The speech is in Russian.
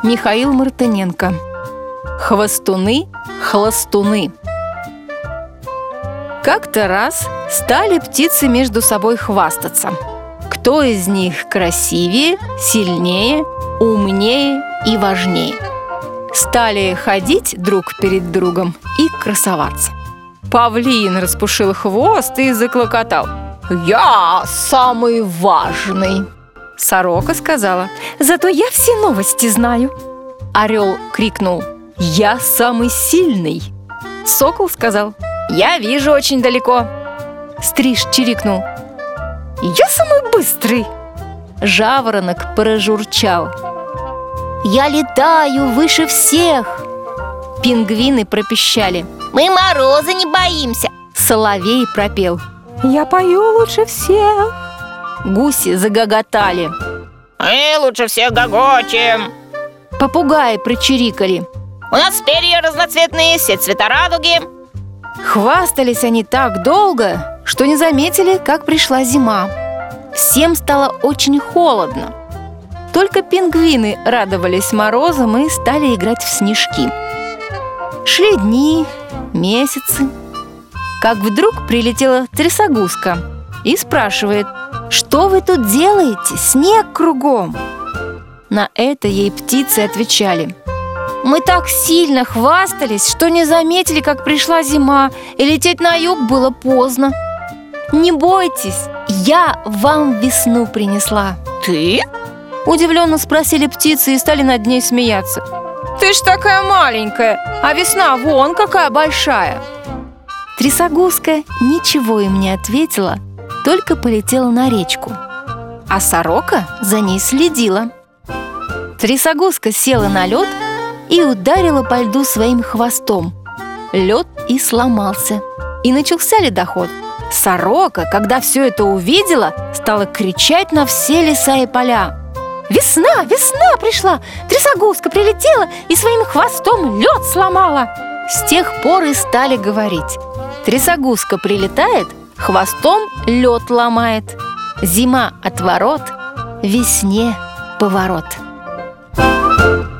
Михаил Мартыненко. Хвостуны-хлостуны. Как-то раз стали птицы между собой хвастаться. Кто из них красивее, сильнее, умнее и важнее. Стали ходить друг перед другом и красоваться. Павлин распушил хвост и заклокотал: «Я самый важный!» Сорока сказала: «Зато я все новости знаю!» Орел крикнул: «Я самый сильный!» Сокол сказал: «Я вижу очень далеко!» Стриж чирикнул: «Я самый быстрый!» Жаворонок прожурчал: «Я летаю выше всех!» Пингвины пропищали: «Мы мороза не боимся!» Соловей пропел: «Я пою лучше всех!» Гуси загоготали: «Мы лучше всех гогочем!» Попугаи прочирикали: «У нас перья разноцветные, все цвета радуги!» Хвастались они так долго, что не заметили, как пришла зима. Всем стало очень холодно. Только пингвины радовались морозам и стали играть в снежки. Шли дни, месяцы. Как вдруг прилетела трясогузка и спрашивает: «Что вы тут делаете? Снег кругом!» На это ей птицы отвечали: «Мы так сильно хвастались, что не заметили, как пришла зима, и лететь на юг было поздно. Не бойтесь, я вам весну принесла». «Ты?» – удивленно спросили птицы и стали над ней смеяться. «Ты ж такая маленькая, а весна вон какая большая!» Трясогузка ничего им не ответила, только полетела на речку. А сорока за ней следила. Трясогузка села на лед и ударила по льду своим хвостом. Лед и сломался, и начался ледоход. Сорока, когда все это увидела, стала кричать на все леса и поля: «Весна, весна пришла! Трясогузка прилетела и своим хвостом лед сломала!» С тех пор и стали говорить: трясогузка прилетает, хвостом лед ломает. Зима отворот, весне поворот.